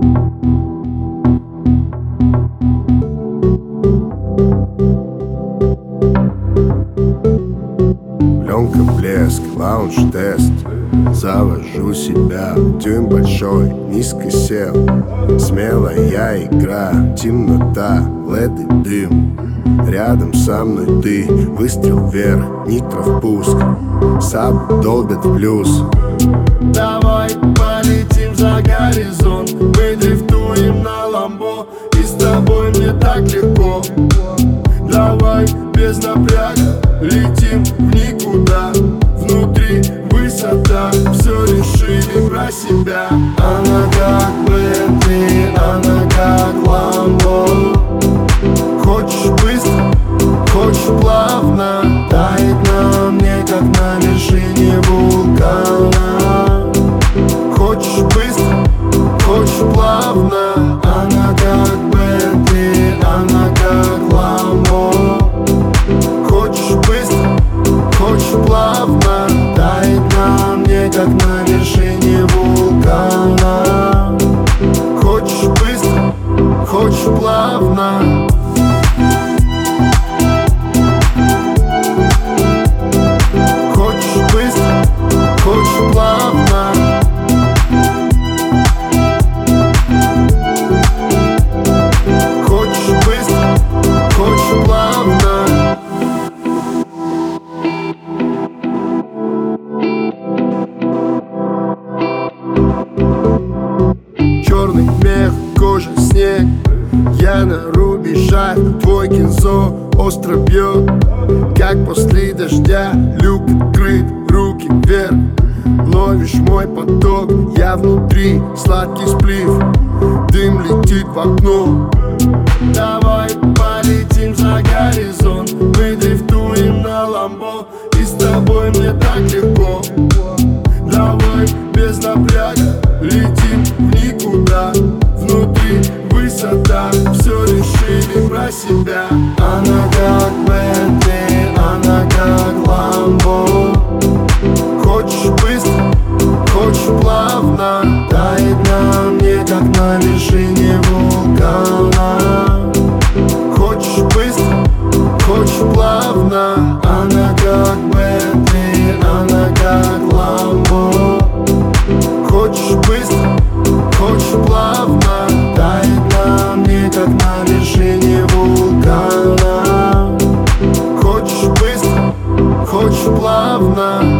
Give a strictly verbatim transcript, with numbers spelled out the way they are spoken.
Пленка, блеск, лаунж-тест. Завожу себя, дюйм большой, низко сел. Смелая игра, темнота, лед и дым. Рядом со мной ты, выстрел вверх, нитро впуск. Саб долбят в плюс. Давай полетим за горизонт. Мы дрифтуем на ламбо, и с тобой мне так легко. Давай без напряга летим в никуда. Внутри высота, все решили про себя. Она как Бентли, она как Ламбо. Хочешь быстро, хочешь плавно. Тает на мне, как на вершине вулкана. Хочешь быстро, хочешь плавно. Она как Бентли, она как Ламбо. Хочешь быстро, хочешь плавно. Тает на мне, как на вершине вулкана. Хочешь быстро, хочешь плавно. Хочешь быстро, хочешь плавно. Хочешь быстро, хочешь плавно. Черный мех, кожа, снег. Я на рубежах, твой кинзо остро бьет. Как после дождя, люк открыт, руки вверх. Ловишь мой поток, я внутри, сладкий сплив. Дым летит в окно. Давай полетим за горизонт. Мы дрифтуем на ламбо, и с тобой мне так легко. Давай без напряга летим в никуда. Внутри высота, все решили про себя. Она как Бентли, она как Ламбо. Хочешь быстро, хочешь плавно. Тает на мне, как на вершине вулкана. Хочешь быстро, хочешь плавно. Она как Бентли, она как Ламбо. Хочешь быстро, хочешь плавно. Тает на мне, как на вершине вулкана. Хочешь быстро, хочешь плавно.